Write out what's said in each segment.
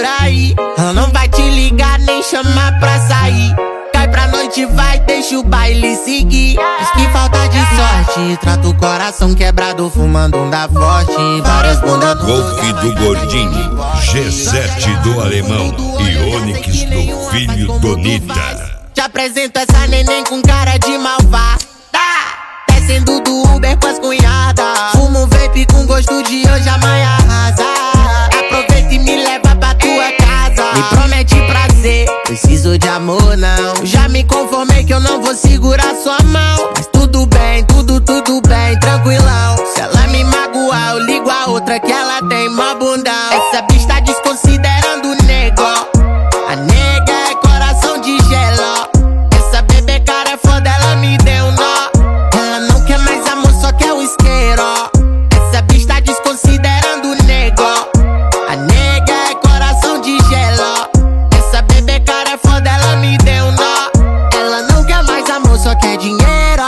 aí. Ela não vai te ligar nem chamar pra sair. Cai pra noite, vai, deixa o baile seguir. Diz que falta de sorte, trata o coração quebrado, fumando um da forte. Várias bundas no Wolf do Gordinho, G7 do Alemão e Onyx do Filho Donita. Te apresento essa neném com cara de malvada, descendo do Uber com as cunhadas. Fumo um vape com gosto de hoje, amanhã arrasa. Aproveita e me leva pra tua casa. Me promete prazer, preciso de amor não. Já me conformei que eu não vou segurar sua mão. Mas tudo bem, tudo bem, tranquilão. Se ela me magoar, eu ligo a outra que ela tem mó bundão. Essa bicha tá desconsiderando o nego. A nega é coração de gelo. Essa bebê cara é foda, ela me deu nó. Ela não quer mais amor, só quer o isqueiro. Essa bicha tá desconsiderando o nego. A nega é coração de gelo. Essa bebê cara é foda, ela me deu nó. Ela não quer mais amor, só quer dinheiro.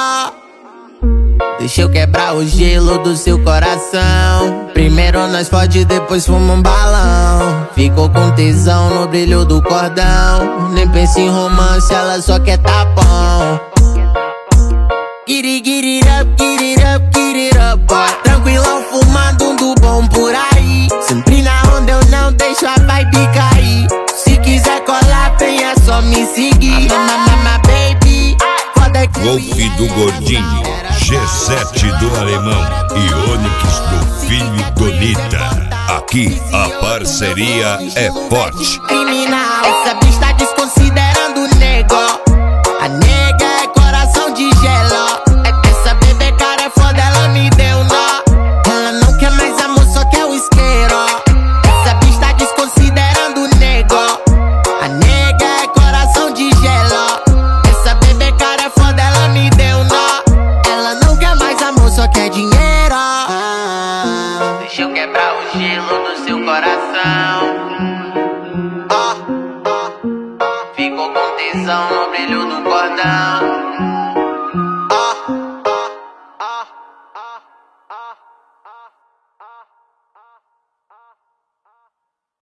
Deixa eu quebrar o gelo do seu coração. Primeiro nós fode, depois fuma um balão. Ficou com tesão no brilho do cordão. Nem pensa em romance, ela só quer tapão. Get it up, get it up, get it up, boy. Tranquilão fumando um do bom por aí. Sempre na onda eu não deixo a vibe cair. Se quiser colar, vem, é só me seguir. Mama, baby, foda que Wolf do Gordinho, G7 do Alemão e Onyx do Filho Donita. Aqui a parceria é forte. Criminal, essa bicha tá desconsiderando o nego. A nega é coração de gelo. Essa bebê cara é foda, ela me deu nó. Ela não quer mais amor, só quer o isqueiro. Essa bicha tá desconsiderando o nego. A nega é coração de gelo. Essa bebê cara é foda, ela me deu nó. Ela não quer mais amor, só quer dinheiro. Deixa eu quebrar o gelo do seu coração. Ficou com tesão no brilho do cordão.